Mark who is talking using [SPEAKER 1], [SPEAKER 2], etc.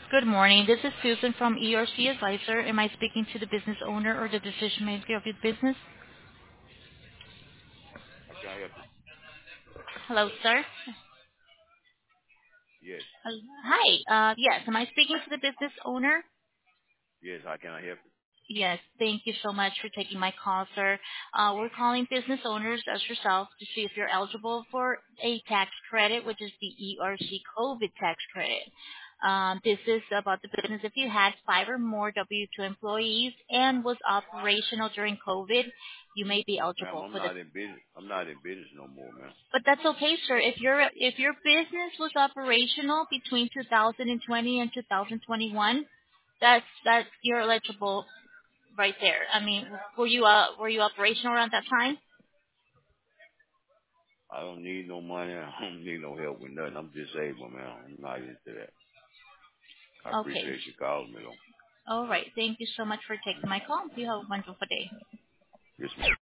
[SPEAKER 1] Good morning. This is Susan from ERC Advisor. Am I speaking to the business owner or the decision maker of your business?
[SPEAKER 2] How can I help you?
[SPEAKER 1] Hello, sir.
[SPEAKER 2] Yes.
[SPEAKER 1] Hi. Yes. Am I speaking to the business owner?
[SPEAKER 2] Yes, how can I help you?
[SPEAKER 1] Yes. Thank you so much for taking my call, sir. We're calling business owners as yourself to see if you're eligible for a tax credit, which is the ERC COVID tax credit. This is about the business. If you had 5 or more W-2 employees and was operational during COVID, you may be
[SPEAKER 2] Ma'am,
[SPEAKER 1] eligible
[SPEAKER 2] I'm
[SPEAKER 1] for the.
[SPEAKER 2] not in business. I'm not in business no more, man.
[SPEAKER 1] But that's okay, sir. If your business was operational between 2020 and 2021, that's you're eligible right there. I mean, were you operational around that time?
[SPEAKER 2] I don't need no money. I don't need no help with nothing. I'm disabled, man. I'm not into that. I
[SPEAKER 1] Okay.
[SPEAKER 2] appreciate you calling me, though.
[SPEAKER 1] All right. Thank you so much for taking my call. You have a wonderful day.
[SPEAKER 2] Yes, ma'am.